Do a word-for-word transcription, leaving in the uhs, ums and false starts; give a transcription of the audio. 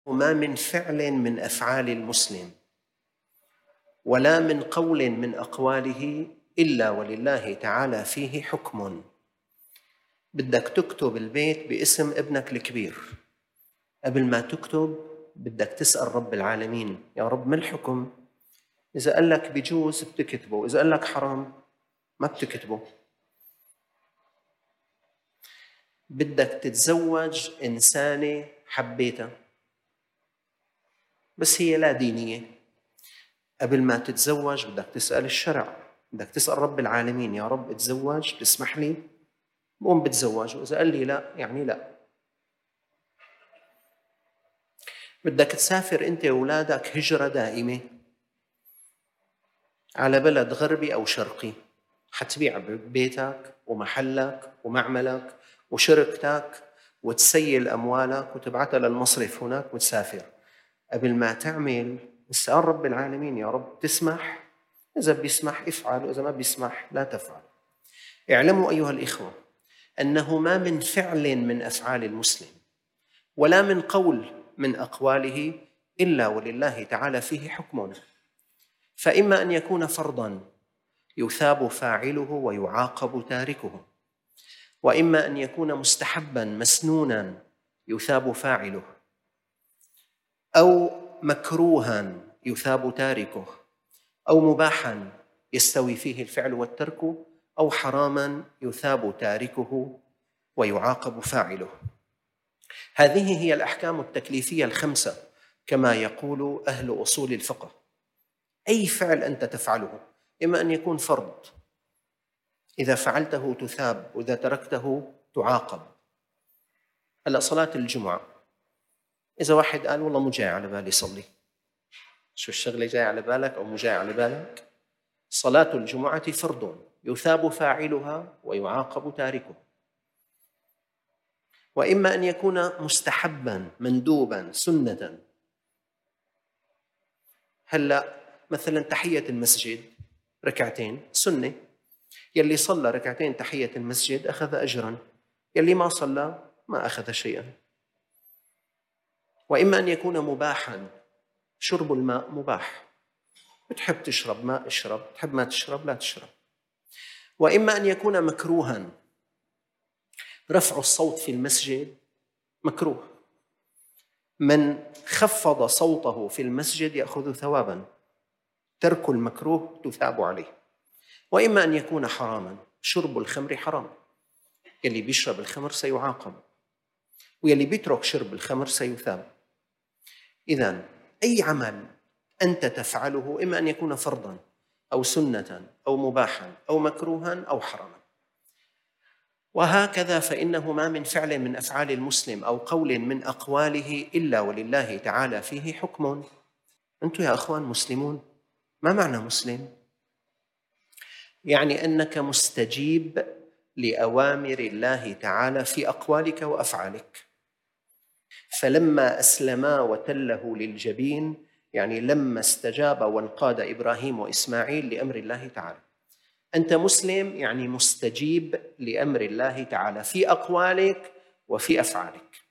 وما من فعل من أفعال المسلم ولا من قول من أقواله إلا ولله تعالى فيه حكم. بدك تكتب البيت باسم ابنك الكبير، قبل ما تكتب بدك تسأل رب العالمين: يا رب ما الحكم؟ إذا قال لك بجوز بتكتبه، إذا قال لك حرام ما بتكتبه. بدك تتزوج إنسانة حبيتها بس هي لا دينية، قبل ما تتزوج بدك تسأل الشرع، بدك تسأل رب العالمين: يا رب اتزوج تسمح لي؟ بقوم بتزوج، وإذا قال لي لا يعني لا. بدك تسافر أنت وأولادك هجرة دائمة على بلد غربي أو شرقي، حتبيع بيتك ومحلك ومعملك وشركتك وتسيل أموالك وتبعتها للمصرف هناك وتسافر. قبل ما تعمل اسأل رب العالمين: يا رب تسمح؟ إذا بيسمح افعل، وإذا ما بيسمح لا تفعل. اعلموا أيها الإخوة أنه ما من فعل من أفعال المسلم ولا من قول من أقواله إلا ولله تعالى فيه حكم، فإما أن يكون فرضاً يثاب فاعله ويعاقب تاركه، وإما أن يكون مستحباً مسنوناً يثاب فاعله، أو مكروها يثاب تاركه، أو مباحا يستوي فيه الفعل والترك، أو حراما يثاب تاركه ويعاقب فاعله. هذه هي الأحكام التكليفية الخمسة كما يقول أهل أصول الفقه. أي فعل أنت تفعله إما أن يكون فرض، إذا فعلته تثاب وإذا تركته تعاقب. هلأ صلاة الجمعة، إذا واحد قال والله مو جاي على بالي صلي، شو الشغلة جاي على بالك أو مو جاي على بالك؟ صلاة الجمعة فرض يثاب فاعلها ويعاقب تاركه. وإما أن يكون مستحباً مندوباً سنة. هلأ مثلاً تحية المسجد ركعتين سنة، يلي صلى ركعتين تحية المسجد أخذ أجراً، يلي ما صلى ما أخذ شيئاً. وإما أن يكون مباحاً، شرب الماء مباح، بتحب تشرب ماء اشرب، بتحب ما تشرب لا تشرب. وإما أن يكون مكروها، رفع الصوت في المسجد مكروه، من خفض صوته في المسجد يأخذ ثوابا، ترك المكروه تثاب عليه. وإما أن يكون حراما، شرب الخمر حرام، يلي بيشرب الخمر سيعاقب ويلي بيترك شرب الخمر سيثاب. إذن أي عمل أنت تفعله إما أن يكون فرضاً أو سنة أو مباحاً أو مكروها أو حراما. وهكذا فإنه ما من فعل من أفعال المسلم أو قول من أقواله إلا ولله تعالى فيه حكم. أنتم يا أخوان مسلمون. ما معنى مسلم؟ يعني أنك مستجيب لأوامر الله تعالى في أقوالك وأفعالك. فلما أسلما وتله للجبين، يعني لما استجاب وانقاد إبراهيم وإسماعيل لأمر الله تعالى. أنت مسلم يعني مستجيب لأمر الله تعالى في أقوالك وفي أفعالك.